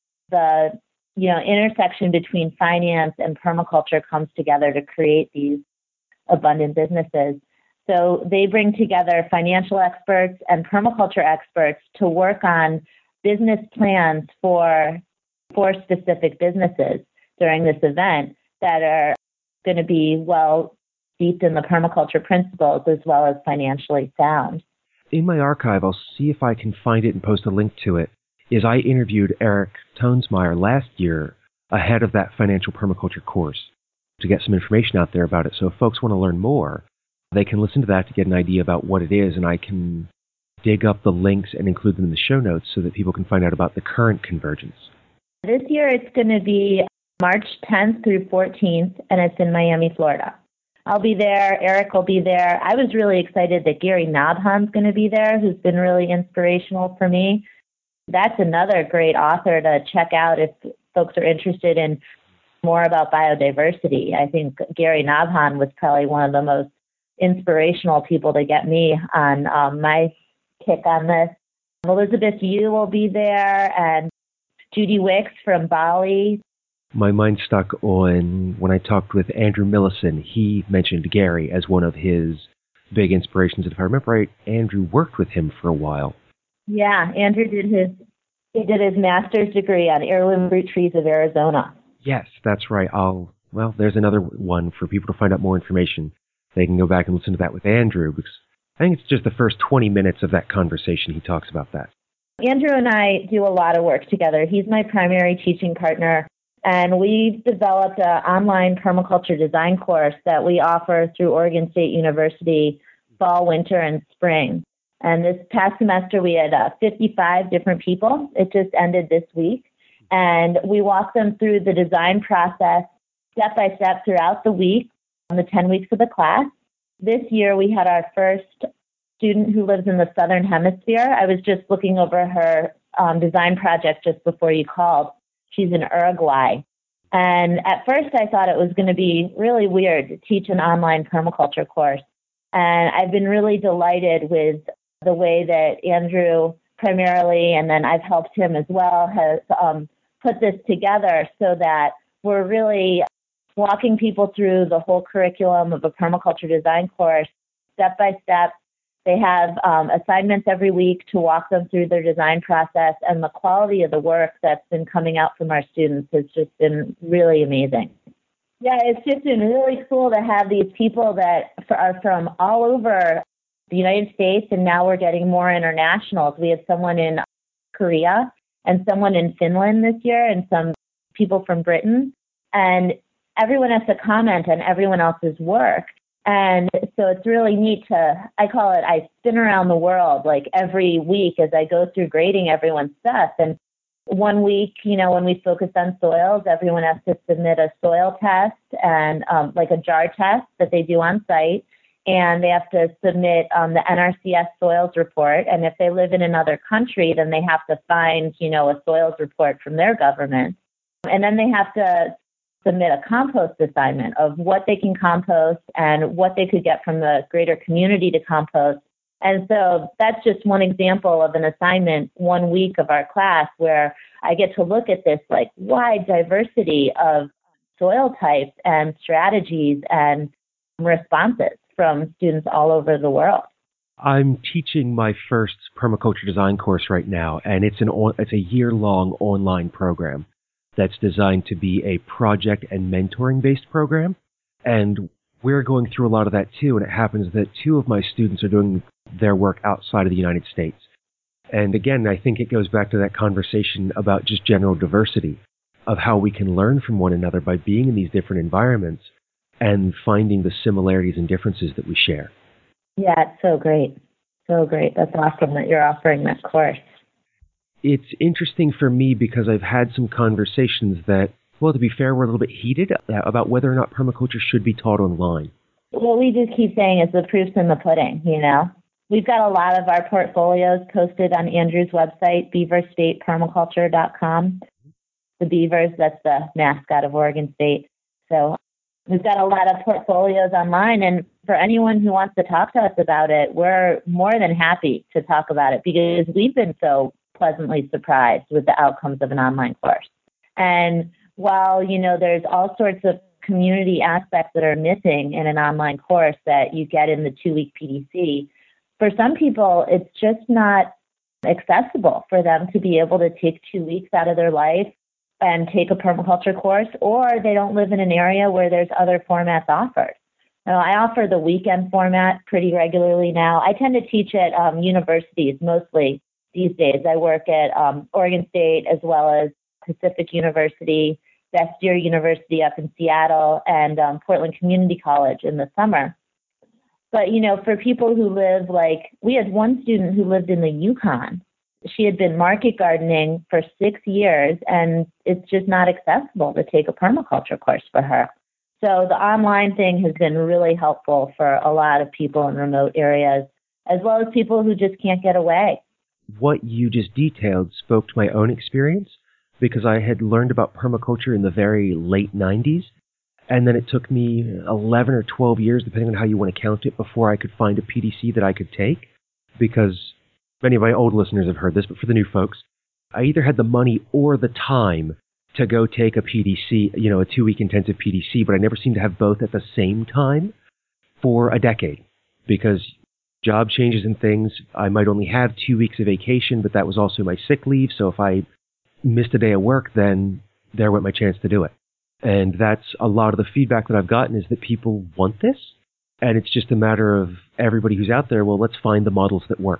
the you know intersection between finance and permaculture comes together to create these abundant businesses. So they bring together financial experts and permaculture experts to work on business plans for for specific businesses during this event that are going to be well steeped in the permaculture principles as well as financially sound. In my archive, I'll see if I can find it and post a link to it, is I interviewed Eric Tonesmeyer last year ahead of that financial permaculture course to get some information out there about it. So if folks want to learn more, they can listen to that to get an idea about what it is, and I can dig up the links and include them in the show notes so that people can find out about the current convergence. This year it's going to be March tenth through fourteenth, and it's in Miami, Florida. I'll be there. Eric will be there. I was really excited that Gary Nabhan's going to be there, who's been really inspirational for me. That's another great author to check out if folks are interested in more about biodiversity. I think Gary Nabhan was probably one of the most inspirational people to get me on um, my kick on this. Elizabeth Yu will be there, and Judy Wicks from Bali. My mind stuck on when I talked with Andrew Millison. He mentioned Gary as one of his big inspirations. And if I remember right, Andrew worked with him for a while. Yeah, Andrew did his he did his master's degree on heirloom root trees of Arizona. Yes, that's right. I'll well, there's another one for people to find out more information. They can go back and listen to that with Andrew, because I think it's just the first twenty minutes of that conversation he talks about that. Andrew and I do a lot of work together. He's my primary teaching partner. And we've developed an online permaculture design course that we offer through Oregon State University fall, winter, and spring. And this past semester, we had uh, fifty-five different people. It just ended this week. And we walk them through the design process step by step throughout the week, on the ten weeks of the class. This year, we had our first student who lives in the Southern Hemisphere. I was just looking over her um, design project just before you called. She's in Uruguay. And at first I thought it was going to be really weird to teach an online permaculture course. And I've been really delighted with the way that Andrew primarily, and then I've helped him as well, has um, put this together so that we're really walking people through the whole curriculum of a permaculture design course, step by step. They have um, assignments every week to walk them through their design process, and the quality of the work that's been coming out from our students has just been really amazing. Yeah, it's just been really cool to have these people that are from all over the United States, and now we're getting more internationals. We had someone in Korea and someone in Finland this year, and some people from Britain, and everyone has to comment on everyone else's work. And so it's really neat to, I call it, I spin around the world like every week as I go through grading everyone's stuff. And one week, you know, when we focus on soils, everyone has to submit a soil test and um, like a jar test that they do on site. And they have to submit um, the N R C S soils report. And if they live in another country, then they have to find, you know, a soils report from their government. And then they have to submit a compost assignment of what they can compost and what they could get from the greater community to compost. And so that's just one example of an assignment one week of our class where I get to look at this like wide diversity of soil types and strategies and responses from students all over the world. I'm teaching my first permaculture design course right now, and it's an on- it's a year-long online program that's designed to be a project and mentoring-based program. And we're going through a lot of that too, and it happens that two of my students are doing their work outside of the United States. And again, I think it goes back to that conversation about just general diversity of how we can learn from one another by being in these different environments and finding the similarities and differences that we share. Yeah, it's so great. So great. That's awesome that you're offering that course. It's interesting for me because I've had some conversations that, well, to be fair, were a little bit heated about whether or not permaculture should be taught online. What we just keep saying is the proof's in the pudding, you know? We've got a lot of our portfolios posted on Andrew's website, beaver state permaculture dot com. The beavers, that's the mascot of Oregon State. So we've got a lot of portfolios online, and for anyone who wants to talk to us about it, we're more than happy to talk about it because we've been so pleasantly surprised with the outcomes of an online course. And while, you know, there's all sorts of community aspects that are missing in an online course that you get in the two-week P D C, for some people, it's just not accessible for them to be able to take two weeks out of their life and take a permaculture course, or they don't live in an area where there's other formats offered. Now, I offer the weekend format pretty regularly now. I tend to teach at um, universities mostly these days. I work at um, Oregon State as well as Pacific University, Bastyr University up in Seattle, and um, Portland Community College in the summer. But, you know, for people who live, like, we had one student who lived in the Yukon. She had been market gardening for six years, and it's just not accessible to take a permaculture course for her. So the online thing has been really helpful for a lot of people in remote areas, as well as people who just can't get away. What you just detailed spoke to my own experience because I had learned about permaculture in the very late nineties, and then it took me eleven or twelve years, depending on how you want to count it, before I could find a P D C that I could take, because many of my old listeners have heard this, but for the new folks, I either had the money or the time to go take a P D C, you know, a two-week intensive P D C, but I never seemed to have both at the same time for a decade because job changes and things. I might only have two weeks of vacation, but that was also my sick leave. So if I missed a day of work, then there went my chance to do it. And that's a lot of the feedback that I've gotten is that people want this. And it's just a matter of everybody who's out there, well, let's find the models that work.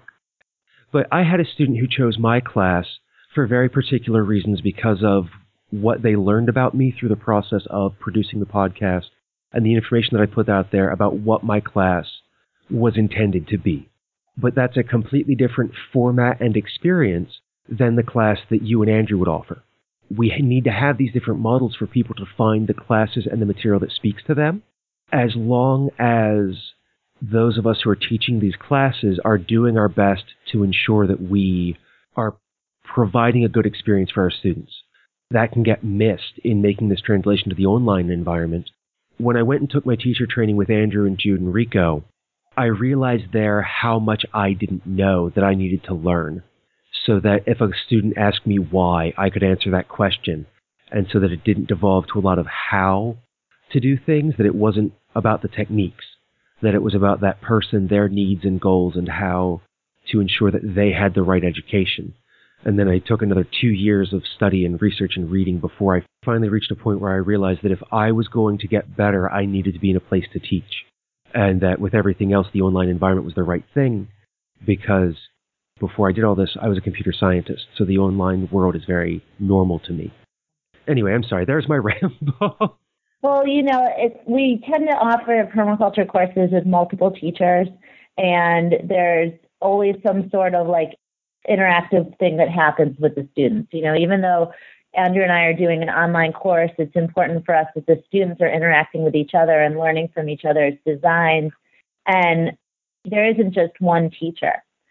But I had a student who chose my class for very particular reasons because of what they learned about me through the process of producing the podcast and the information that I put out there about what my class was intended to be. But that's a completely different format and experience than the class that you and Andrew would offer. We need to have these different models for people to find the classes and the material that speaks to them, as long as those of us who are teaching these classes are doing our best to ensure that we are providing a good experience for our students. That can get missed in making this translation to the online environment. When I went and took my teacher training with Andrew and Jude and Rico, I realized there how much I didn't know that I needed to learn, so that if a student asked me why, I could answer that question, and so that it didn't devolve to a lot of how to do things, that it wasn't about the techniques, that it was about that person, their needs and goals, and how to ensure that they had the right education. And then I took another two years of study and research and reading before I finally reached a point where I realized that if I was going to get better, I needed to be in a place to teach. And that with everything else, the online environment was the right thing, because before I did all this, I was a computer scientist. So the online world is very normal to me. Anyway, I'm sorry. There's my ramble. Well, you know, it, we tend to offer permaculture courses with multiple teachers, and there's always some sort of like interactive thing that happens with the students. You know, even though Andrew and I are doing an online course, it's important for us that the students are interacting with each other and learning from each other's designs. And there isn't just one teacher.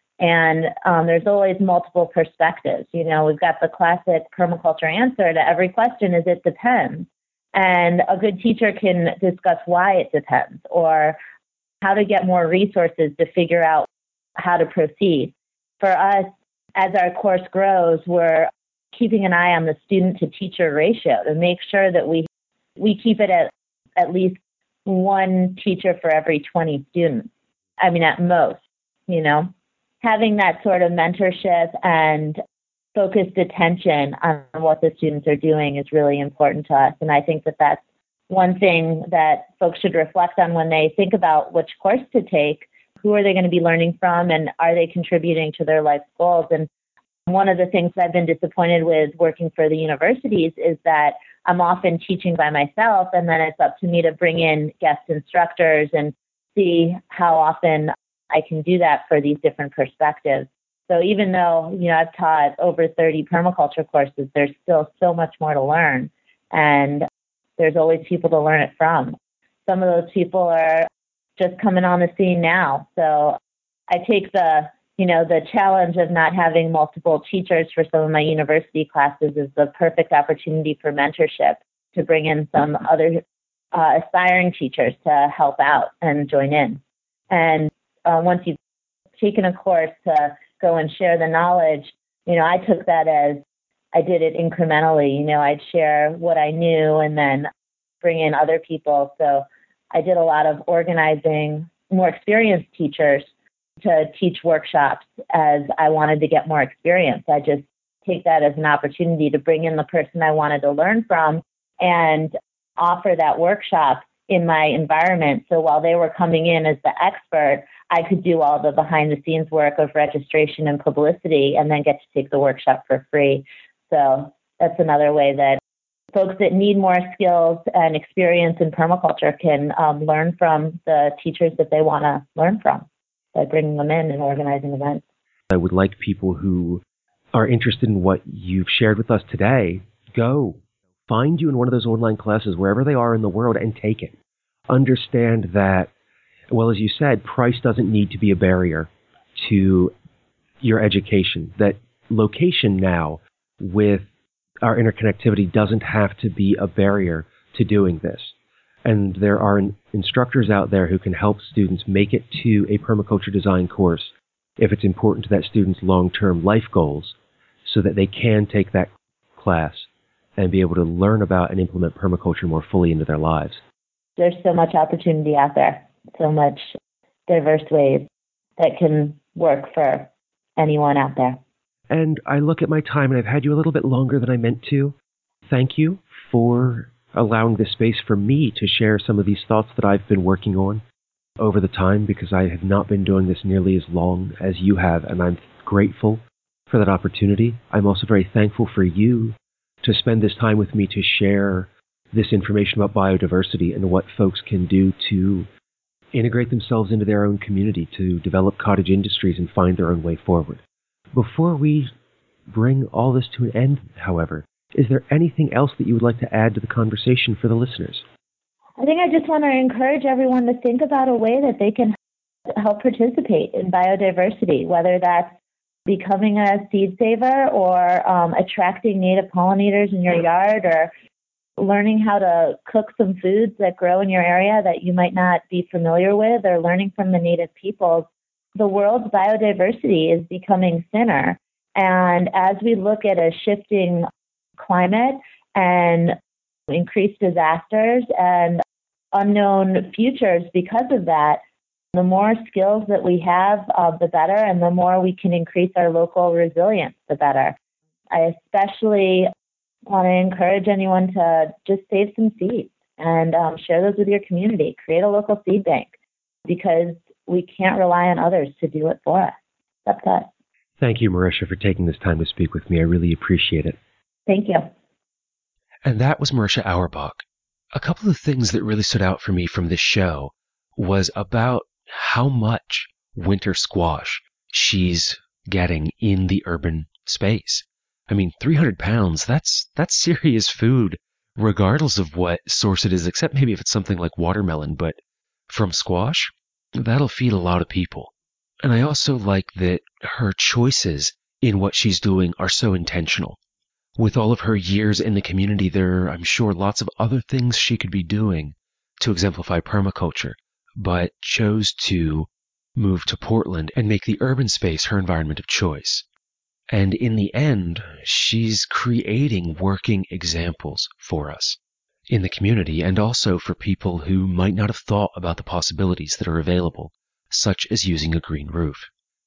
And um, there's always multiple perspectives. You know, we've got the classic permaculture answer to every question is it depends. And a good teacher can discuss why it depends or how to get more resources to figure out how to proceed. For us, as our course grows, we're keeping an eye on the student to teacher ratio to make sure that we we keep it at at least one teacher for every twenty students. I mean, at most. you know, having that sort of mentorship and focused attention on what the students are doing is really important to us. And I think that that's one thing that folks should reflect on when they think about which course to take. Who are they going to be learning from, and are they contributing to their life goals? And one of the things I've been disappointed with working for the universities is that I'm often teaching by myself, and then it's up to me to bring in guest instructors and see how often I can do that for these different perspectives. So even though, you know, I've taught over thirty permaculture courses, there's still so much more to learn. And there's always people to learn it from. Some of those people are just coming on the scene now. So I take the, you know, the challenge of not having multiple teachers for some of my university classes as the perfect opportunity for mentorship, to bring in some other uh, aspiring teachers to help out and join in. And uh, once you've taken a course, to go and share the knowledge, you know, I took that as I did it incrementally. You know, I'd share what I knew and then bring in other people. So I did a lot of organizing more experienced teachers to teach workshops as I wanted to get more experience. I just take that as an opportunity to bring in the person I wanted to learn from and offer that workshop in my environment. So while they were coming in as the expert, I could do all the behind the scenes work of registration and publicity and then get to take the workshop for free. So that's another way that folks that need more skills and experience in permaculture can um, learn from the teachers that they want to learn from by bringing them in and organizing events. I would like people who are interested in what you've shared with us today, go find you in one of those online classes wherever they are in the world and take it. Understand that, well, as you said, price doesn't need to be a barrier to your education. That location now with our interconnectivity doesn't have to be a barrier to doing this. And there are instructors out there who can help students make it to a permaculture design course if it's important to that student's long-term life goals, so that they can take that class and be able to learn about and implement permaculture more fully into their lives. There's so much opportunity out there, so much diverse ways that can work for anyone out there. And I look at my time, and I've had you a little bit longer than I meant to. Thank you for allowing this space for me to share some of these thoughts that I've been working on over the time, because I have not been doing this nearly as long as you have, and I'm grateful for that opportunity. I'm also very thankful for you to spend this time with me to share this information about biodiversity and what folks can do to integrate themselves into their own community, to develop cottage industries and find their own way forward. Before we bring all this to an end, however, is there anything else that you would like to add to the conversation for the listeners? I think I just want to encourage everyone to think about a way that they can help participate in biodiversity, whether that's becoming a seed saver or um, attracting native pollinators in your yard, or learning how to cook some foods that grow in your area that you might not be familiar with, or learning from the native peoples. The world's biodiversity is becoming thinner. And as we look at a shifting climate and increased disasters and unknown futures because of that, the more skills that we have, uh, the better, and the more we can increase our local resilience, the better. I especially want to encourage anyone to just save some seeds and um, share those with your community. Create a local seed bank, because we can't rely on others to do it for us. That's us. Thank you, Marisha, for taking this time to speak with me. I really appreciate it. Thank you. And that was Marisha Auerbach. A couple of things that really stood out for me from this show was about how much winter squash she's getting in the urban space. I mean, three hundred pounds, that's that's serious food, regardless of what source it is, except maybe if it's something like watermelon. But from squash, that'll feed a lot of people. And I also like that her choices in what she's doing are so intentional. With all of her years in the community, there are, I'm sure, lots of other things she could be doing to exemplify permaculture, but chose to move to Portland and make the urban space her environment of choice. And in the end, she's creating working examples for us in the community, and also for people who might not have thought about the possibilities that are available, such as using a green roof.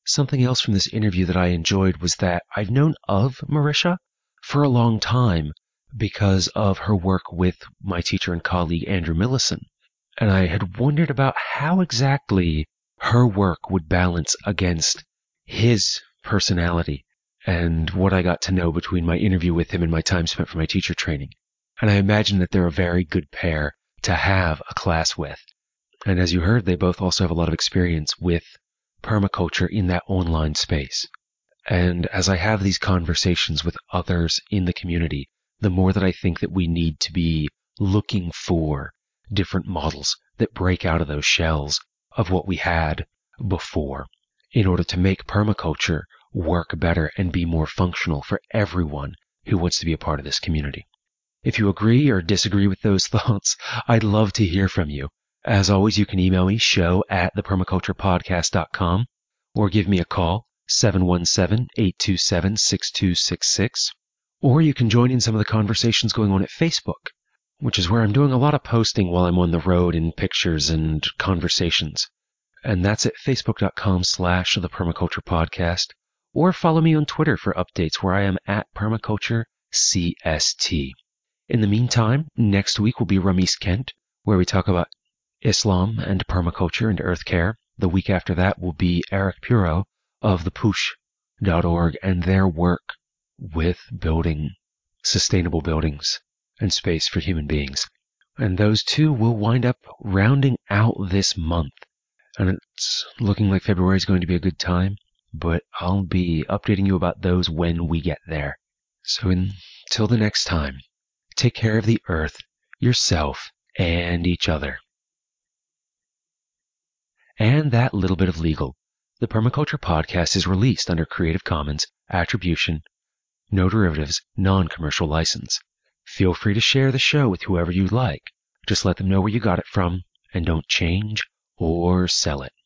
Something else from this interview that I enjoyed was that I've known of Marisha for a long time because of her work with my teacher and colleague Andrew Millison. And I had wondered about how exactly her work would balance against his personality and what I got to know between my interview with him and my time spent for my teacher training. And I imagine that they're a very good pair to have a class with. And as you heard, they both also have a lot of experience with permaculture in that online space. And as I have these conversations with others in the community, the more that I think that we need to be looking for different models that break out of those shells of what we had before in order to make permaculture work better and be more functional for everyone who wants to be a part of this community. If you agree or disagree with those thoughts, I'd love to hear from you. As always, you can email me, show at the permaculture podcast dot com, or give me a call, seven one seven, eight two seven, six two six six. Or you can join in some of the conversations going on at Facebook, which is where I'm doing a lot of posting while I'm on the road in pictures and conversations. And that's at facebook.com slash the permaculture podcast. Or follow me on Twitter for updates where I am at permaculture C S T. In the meantime, next week will be Ramis Kent, where we talk about Islam and permaculture and earth care. The week after that will be Eric Puro of the push dot org and their work with building sustainable buildings and space for human beings. And those two will wind up rounding out this month. And it's looking like February is going to be a good time, but I'll be updating you about those when we get there. So until the next time, take care of the earth, yourself, and each other. And that little bit of legal. The Permaculture Podcast is released under Creative Commons Attribution, No Derivatives, Non-Commercial License. Feel free to share the show with whoever you like. Just let them know where you got it from, and don't change or sell it.